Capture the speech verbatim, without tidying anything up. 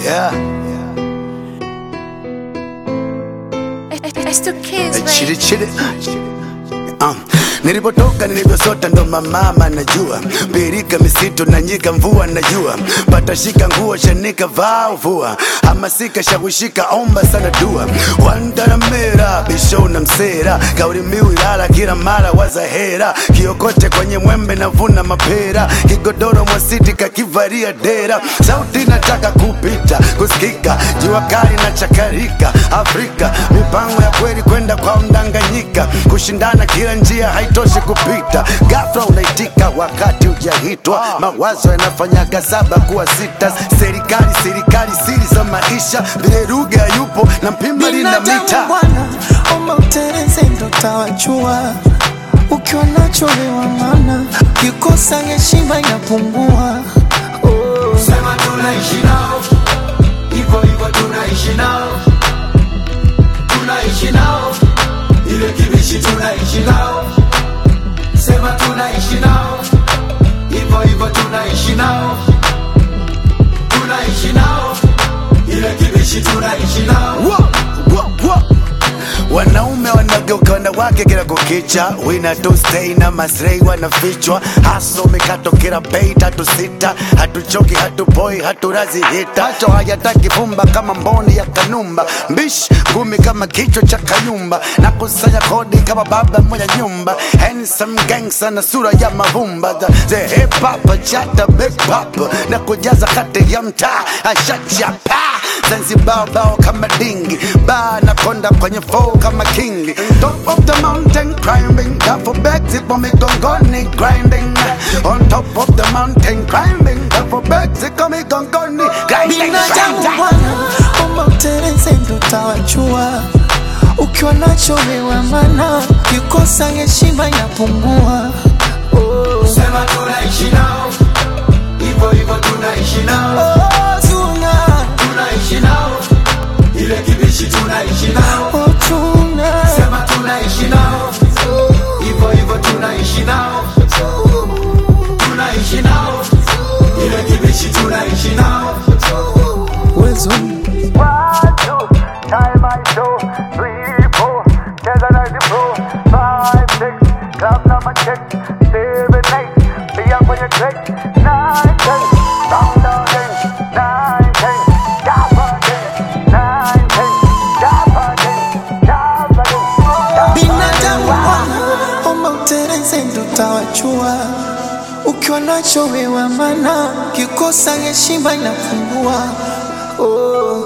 Yeah. It's the kids, Chili chili. Um, nilipotoka nilivyosota ndo mama najua. Birika misitu na nyika mvua najua. Patashika nguo shanika vaa uvua. Hamasika shawishika omba sana dua. Wandaramera bisho na msera. Kauli mbiu ilala kila mara wazahera. Kiokote kwenye mwembe na vuna mapera. Kigodoro mwasiti kakivaria dera. Sauti nataka kupita kusikika. Jua kali na chakarika Afrika. Mipango ya kweli kwenda kwa mdanganyika. Kushindana kila njia haitoshi kupita. Ghafla unaitika wakati hujahitwa. Mawazo yanafanyaga saba kuwa sita. Serikali serikali siri za maisha. Vile lugha yupo na mpimba lina mita. Bwana omba utereze ndo tawajua. Ukiwa nacho wewa mana kikosa heshima inapungua. Oh. Sema tunaishi nao, hivyo hivyo tunaishi nao. Tunaishi nao, ile kibishi tunaishi nao. Sema tunaishi nao, hivyo hivyo tunaishi nao. Tunaishi nao, ile kibishi tunaishi nao. Whoa, whoa, whoa. Wanaume wanageuka wanawake kila kukicha. Wina to stay na masrei wanafichwa. Haso mikato kila bei tatu sita. Hatuchoki hatupoi haturazi hita. Hacho hayataki fumba kama mboni ya kanumba. Mbish ngumi kama kichwa cha kanyumba. Na kusanya kodi kama baba mwenye nyumba. Handsome gangster na sura ya mavumba. The hip hop chata big pop. Na kujaza kate ya mtaa ashachapa. Zanzibar bao kama dingi. Ba na konda kwenye flow kama king. Top of the mountain climbing. Duffel bags it for me gongoni grinding. On top of the mountain climbing. Duffel bags it for me gongoni grinding. Binadamu bwana omba utereze ndo tawajua. Ukiwa nacho wewa mana kikosa heshima inapungua. Oh. Sema tunaishi nao, hivyo hivyo tunaishi nao. Oh, tuna Tunaishi nao, ile kibishi tunaishi nao. oh, tuna Sema tunaishi nao, hivyo hivyo tunaishi nao. Tunaishi nao, ile kibishi tunaishi nao. Wezo One, two, time I show. Three, four, cheza na zipo. Five, six, club number check. Seven, eight, pia kwenye track. Nine, ten, round down ten. Nine, ten, jump again. Nine, ten, jump again. Jump again. binadamu bwana omba utereze ndo tawajua. Ukiwa nacho wewa mana kikosa heshima inapungua. Oh.